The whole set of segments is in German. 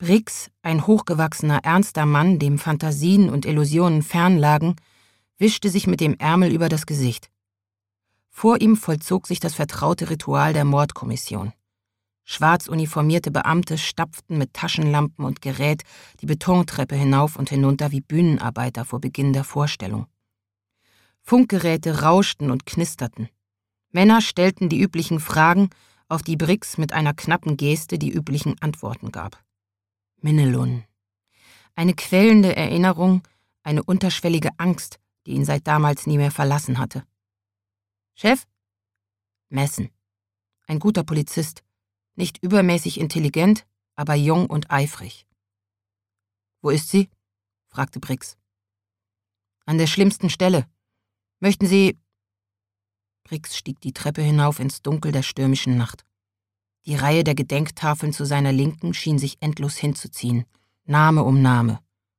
Briggs, ein hochgewachsener, ernster Mann, dem Phantasien und Illusionen fernlagen, wischte sich mit dem Ärmel über das Gesicht. Vor ihm vollzog sich das vertraute Ritual der Mordkommission. Schwarz uniformierte Beamte stapften mit Taschenlampen und Gerät die Betontreppe hinauf und hinunter wie Bühnenarbeiter vor Beginn der Vorstellung. Funkgeräte rauschten und knisterten. Männer stellten die üblichen Fragen, auf die Briggs mit einer knappen Geste die üblichen Antworten gab. Minelun. Eine quälende Erinnerung, eine unterschwellige Angst, die ihn seit damals nie mehr verlassen hatte. Chef? Messen. Ein guter Polizist, nicht übermäßig intelligent, aber jung und eifrig. Wo ist sie? Fragte Briggs. An der schlimmsten Stelle. Möchten Sie... Briggs stieg die Treppe hinauf ins Dunkel der stürmischen Nacht. Die Reihe der Gedenktafeln zu seiner Linken schien sich endlos hinzuziehen. Name um Name.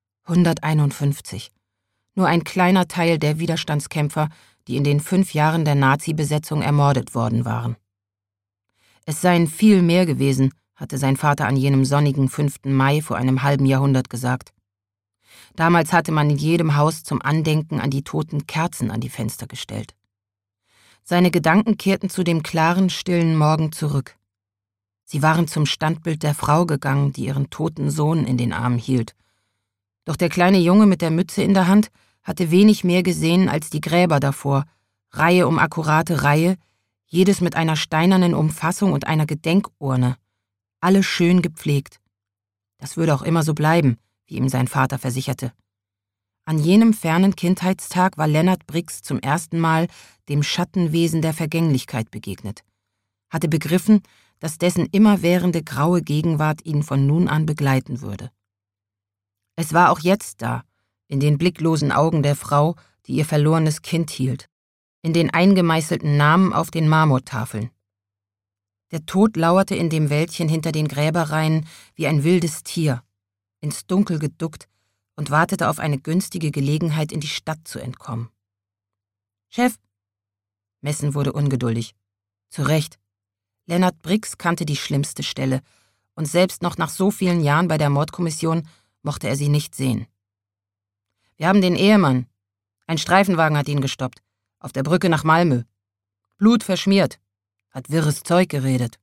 151. Nur ein kleiner Teil der Widerstandskämpfer, die in den 5 Jahren der Nazi-Besetzung ermordet worden waren. Es seien viel mehr gewesen, hatte sein Vater an jenem sonnigen 5. Mai vor einem halben Jahrhundert gesagt. Damals hatte man in jedem Haus zum Andenken an die Toten Kerzen an die Fenster gestellt. Seine Gedanken kehrten zu dem klaren, stillen Morgen zurück. Sie waren zum Standbild der Frau gegangen, die ihren toten Sohn in den Armen hielt. Doch der kleine Junge mit der Mütze in der Hand hatte wenig mehr gesehen als die Gräber davor, Reihe um akkurate Reihe, jedes mit einer steinernen Umfassung und einer Gedenkurne, alle schön gepflegt. Das würde auch immer so bleiben, wie ihm sein Vater versicherte. An jenem fernen Kindheitstag war Lennart Briggs zum ersten Mal dem Schattenwesen der Vergänglichkeit begegnet, hatte begriffen, dass dessen immerwährende graue Gegenwart ihn von nun an begleiten würde. Es war auch jetzt da, in den blicklosen Augen der Frau, die ihr verlorenes Kind hielt, in den eingemeißelten Namen auf den Marmortafeln. Der Tod lauerte in dem Wäldchen hinter den Gräberreihen wie ein wildes Tier, ins Dunkel geduckt und wartete auf eine günstige Gelegenheit, in die Stadt zu entkommen. »Chef!« Messen wurde ungeduldig. Zu Recht. Lennart Briggs kannte die schlimmste Stelle, und selbst noch nach so vielen Jahren bei der Mordkommission mochte er sie nicht sehen. »Wir haben den Ehemann. Ein Streifenwagen hat ihn gestoppt. Auf der Brücke nach Malmö. Blut verschmiert. Hat wirres Zeug geredet.«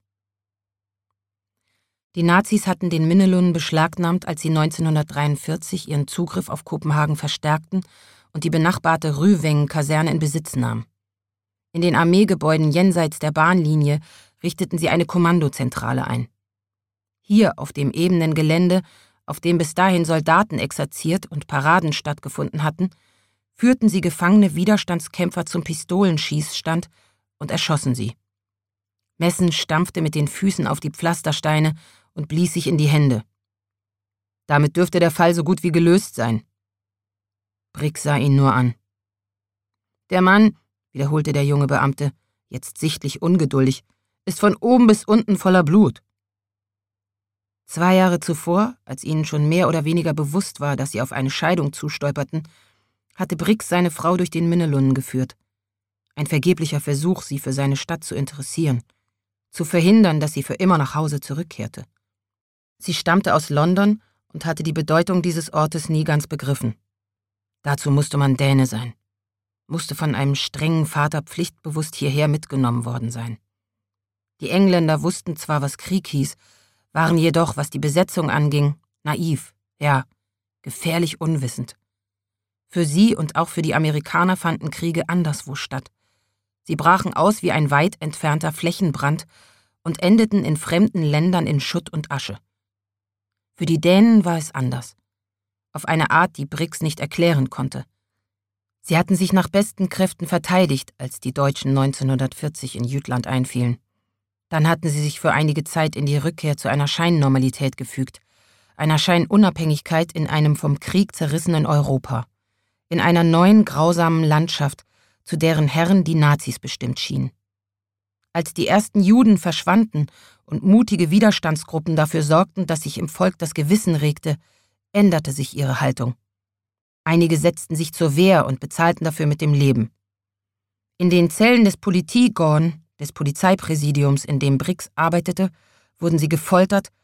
Die Nazis hatten den Minelun beschlagnahmt, als sie 1943 ihren Zugriff auf Kopenhagen verstärkten und die benachbarte Rüwengen-Kaserne in Besitz nahmen. In den Armeegebäuden jenseits der Bahnlinie richteten sie eine Kommandozentrale ein. Hier, auf dem ebenen Gelände, auf dem bis dahin Soldaten exerziert und Paraden stattgefunden hatten, führten sie gefangene Widerstandskämpfer zum Pistolenschießstand und erschossen sie. Messen stampfte mit den Füßen auf die Pflastersteine und blies sich in die Hände. Damit dürfte der Fall so gut wie gelöst sein. Briggs sah ihn nur an. »Der Mann«, wiederholte der junge Beamte, jetzt sichtlich ungeduldig, »ist von oben bis unten voller Blut.« 2 Jahre zuvor, als ihnen schon mehr oder weniger bewusst war, dass sie auf eine Scheidung zustolperten, hatte Briggs seine Frau durch den Minnelunden geführt. Ein vergeblicher Versuch, sie für seine Stadt zu interessieren, zu verhindern, dass sie für immer nach Hause zurückkehrte. Sie stammte aus London und hatte die Bedeutung dieses Ortes nie ganz begriffen. Dazu musste man Däne sein, musste von einem strengen Vater pflichtbewusst hierher mitgenommen worden sein. Die Engländer wussten zwar, was Krieg hieß, waren jedoch, was die Besetzung anging, naiv, ja, gefährlich unwissend. Für sie und auch für die Amerikaner fanden Kriege anderswo statt. Sie brachen aus wie ein weit entfernter Flächenbrand und endeten in fremden Ländern in Schutt und Asche. Für die Dänen war es anders. Auf eine Art, die Briggs nicht erklären konnte. Sie hatten sich nach besten Kräften verteidigt, als die Deutschen 1940 in Jütland einfielen. Dann hatten sie sich für einige Zeit in die Rückkehr zu einer Scheinnormalität gefügt, einer Scheinunabhängigkeit in einem vom Krieg zerrissenen Europa, in einer neuen grausamen Landschaft, zu deren Herren die Nazis bestimmt schienen. Als die ersten Juden verschwanden und mutige Widerstandsgruppen dafür sorgten, dass sich im Volk das Gewissen regte, änderte sich ihre Haltung. Einige setzten sich zur Wehr und bezahlten dafür mit dem Leben. In den Zellen des Politigården, des Polizeipräsidiums, in dem Briggs arbeitete, wurden sie gefoltert